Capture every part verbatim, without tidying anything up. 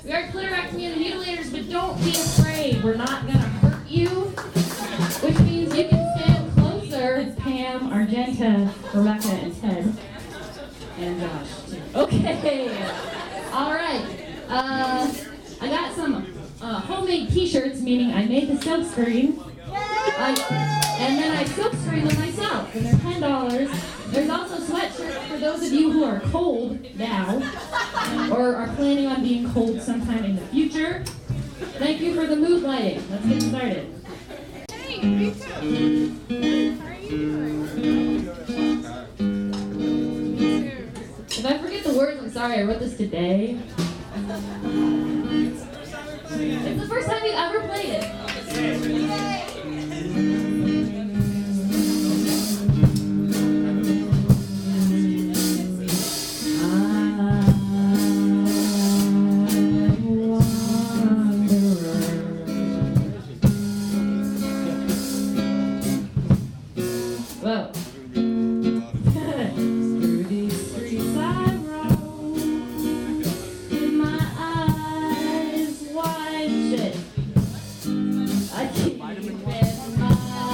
We are Clitorectomy and the Mutilators, but don't be afraid. We're not going to hurt you, which means you can stand closer. Pam, Argenta, Rebecca, and Ted. And Josh, too. Okay. All right. Uh, I got some uh, homemade t-shirts, meaning I made the silk screen. I, and then I silk screen them myself, and they're ten dollars. There's also sweatshirts for those of you who are cold now, or are planning on being cold sometime in the future. Thank you for the mood lighting. Let's get started. Hey, me too. How are you doing? If I forget the words, I'm sorry. I wrote this today. It's the first time you've ever played it. Whoa. Through these streets I roam with my eyes wide shut. I keep with my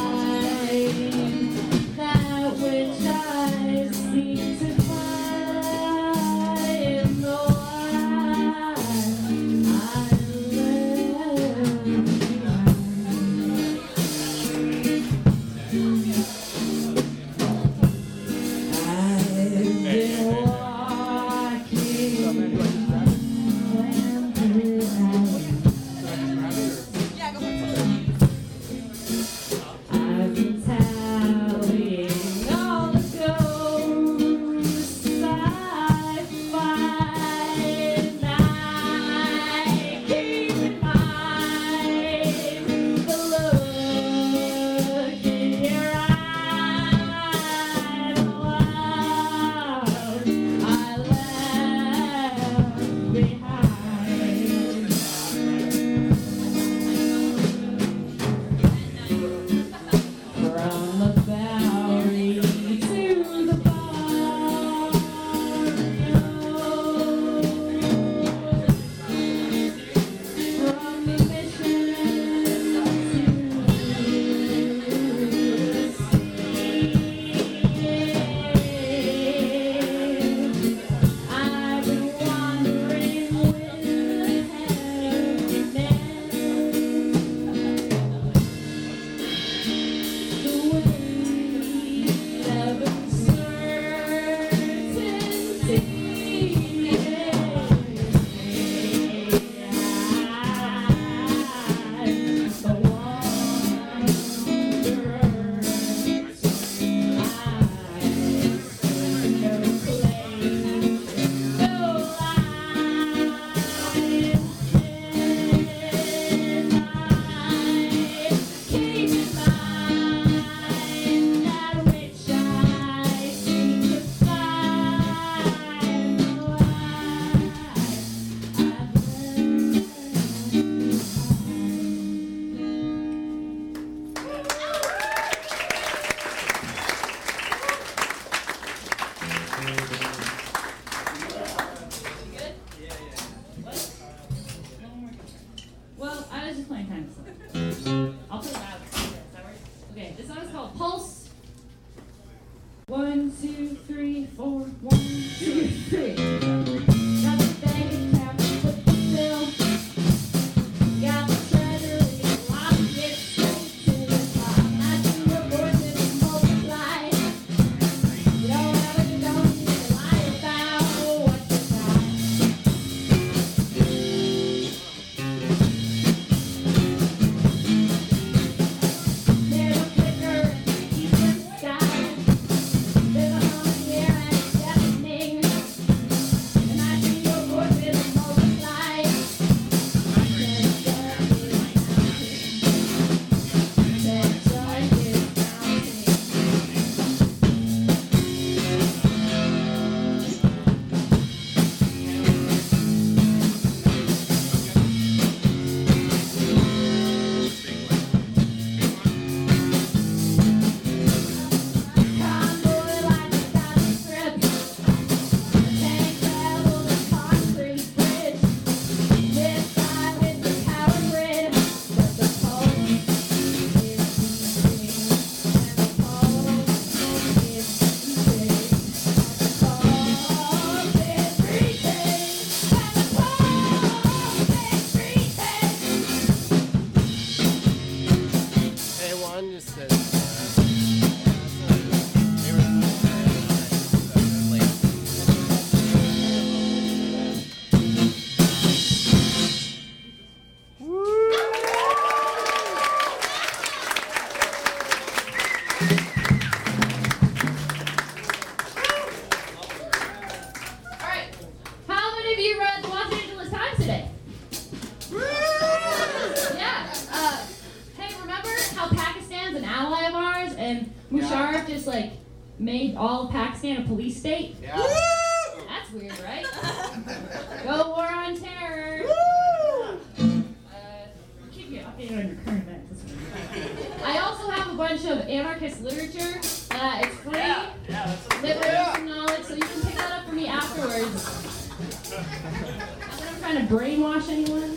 Musharraf just like made all of Pakistan a police state. Yeah. That's weird, right? Go war on terror. Uh, keep you updated on your current events. I also have a bunch of anarchist literature. Uh, it's free. Yeah, yeah, that's Liberation knowledge, so you can pick that up for me afterwards. Not that I'm trying to brainwash anyone.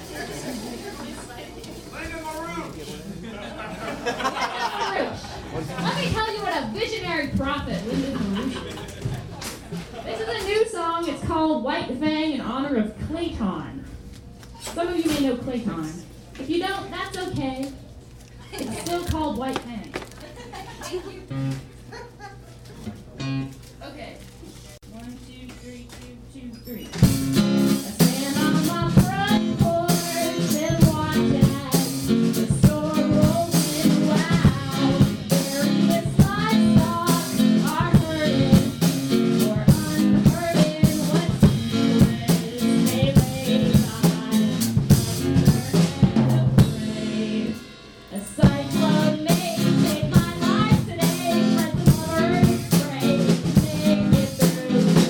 Let me tell you what a visionary prophet Lyndon LaRouche is. This is a new song. It's called White Fang in honor of Clayton. Some of you may know Clayton. If you don't, that's okay. It's still called White Fang. Okay. One, two, three, two, two, three. I stand on my front porch and watch as the storm rolls in loud. Various livestock are hurting or unhurting. What secrets they lay behind? Unafraid. A cyclone may take my life today, but the Lord pray to make it through.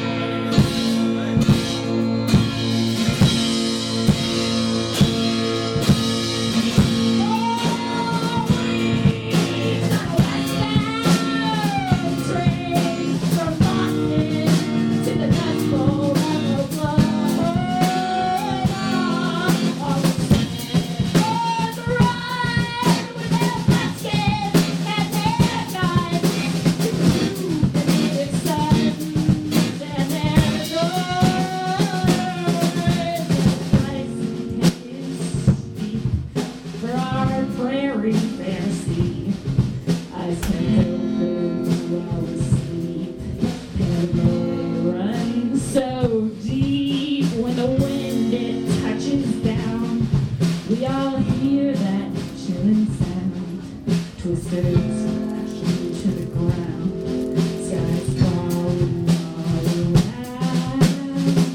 For our prairie fantasy, eyes can open while asleep. Paranoia runs so deep when the wind it touches down. We all hear that chilling sound. Twisters crash to the ground. Skies falling all around.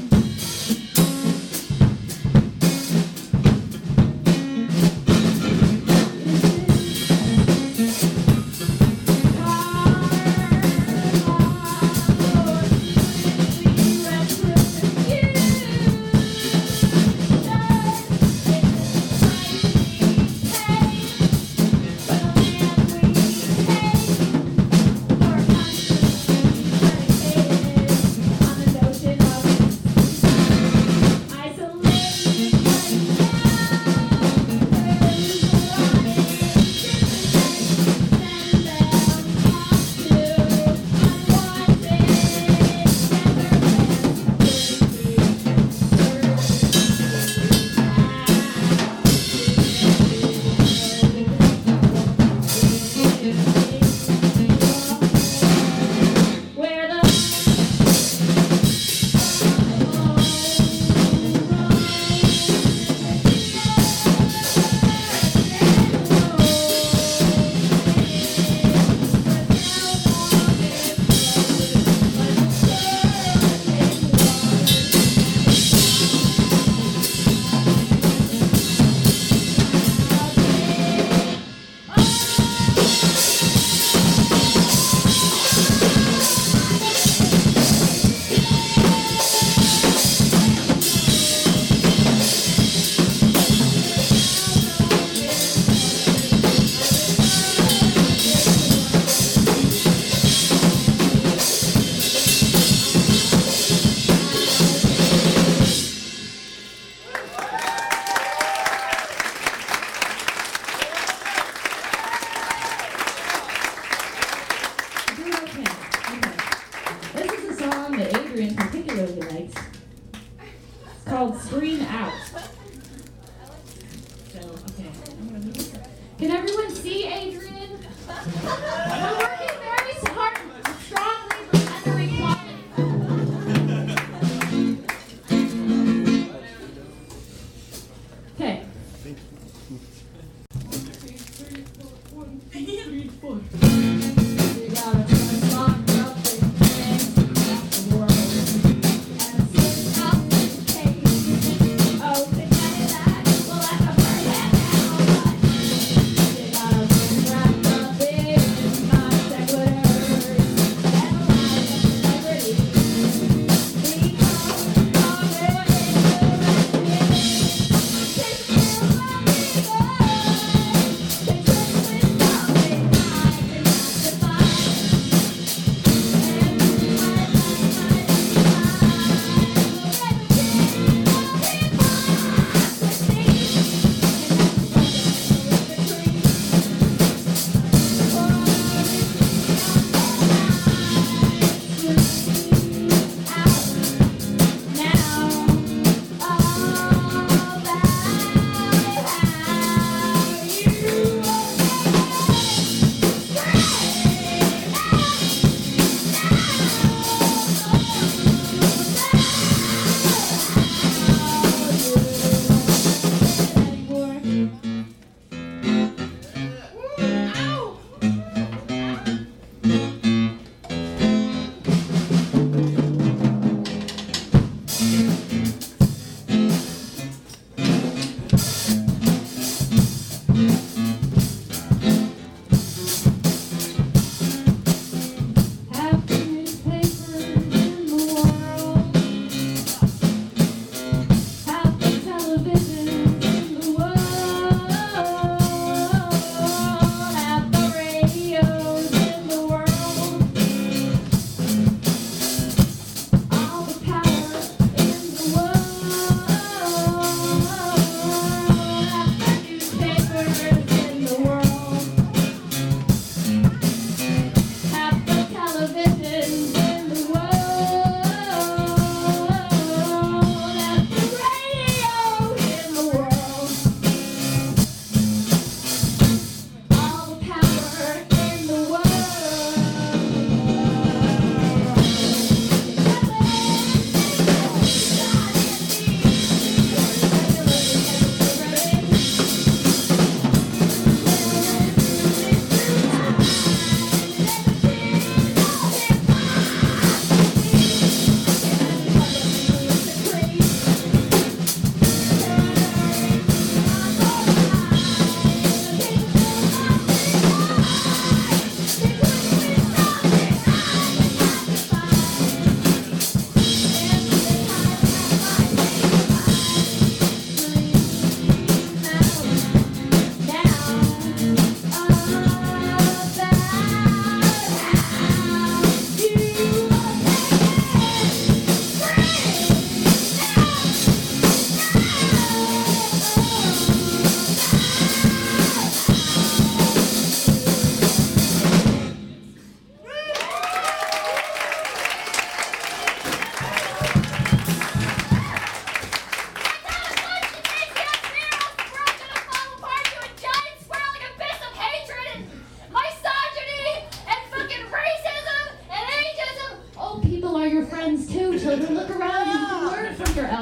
Where the Okay, okay. This is a song that Adrian particularly likes. It's called Scream Out. So, okay. I'm gonna move it. Can everyone see Adrian? We're working very hard, strongly for under equality. Okay. One, two, three, four, one, two, three, four. We got a front lock up in the world. And sit up in case. Oh, the Cadillac will have to burn that down. They got a wrapped up in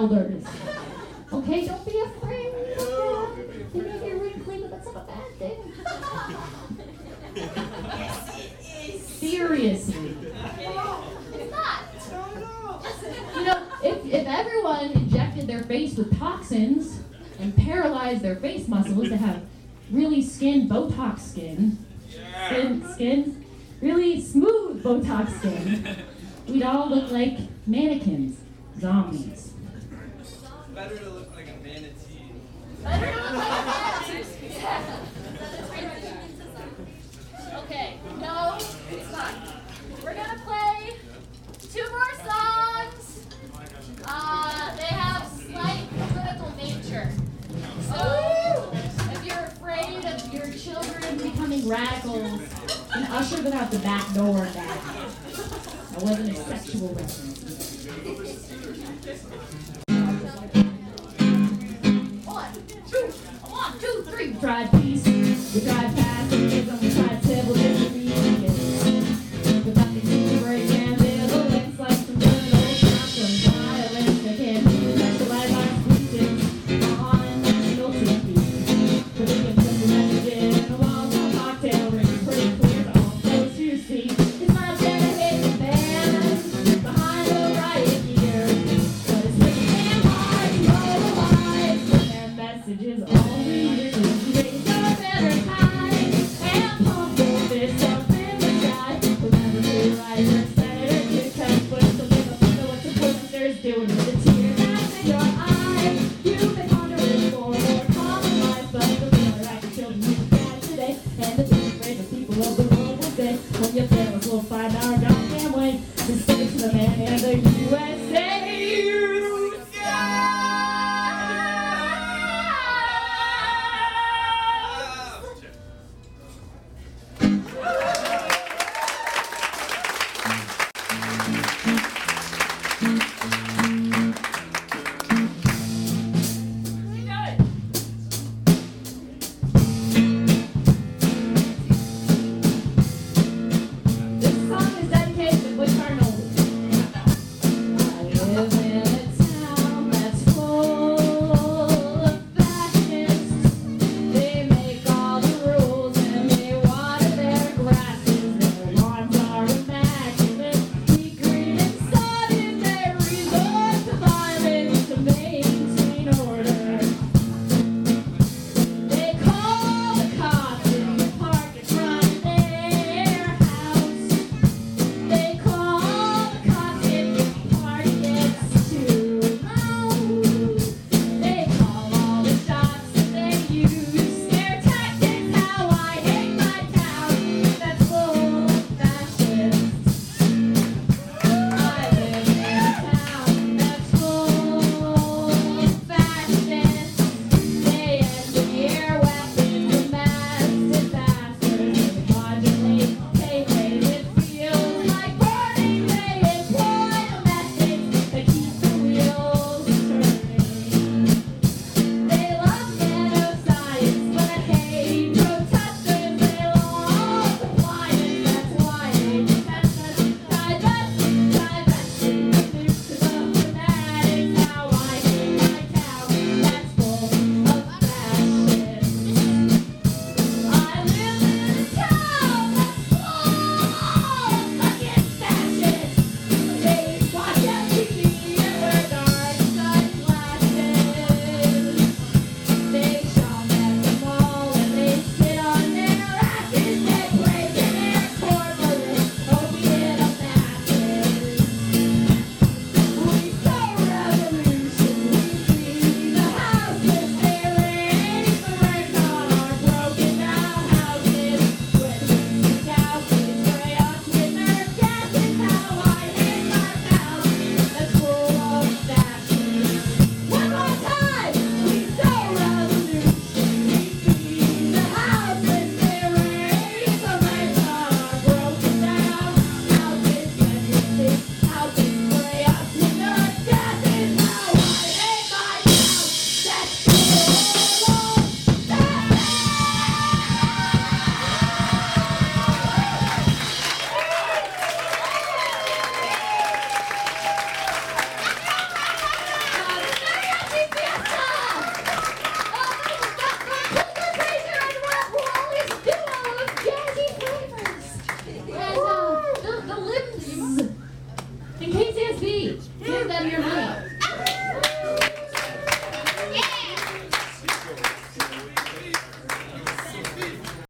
elders. Okay, don't be afraid. You may be wrinkly, but that's not a bad thing. Seriously. It's not. You know, if, if everyone injected their face with toxins and paralyzed their face muscles to have really skin, Botox skin, skin, skin, really smooth Botox skin, we'd all look like mannequins, zombies. Better to look like a manatee. Better to look like a manatee. Yeah. Okay, no, it's not. We're gonna play two more songs. Uh, they have slight political nature. So, If you're afraid of your children becoming radicals, then usher them out the back door now. That wasn't a sexual reference. one, two, one, two, three. We tried peace, we tried pacifism, we tried civilism.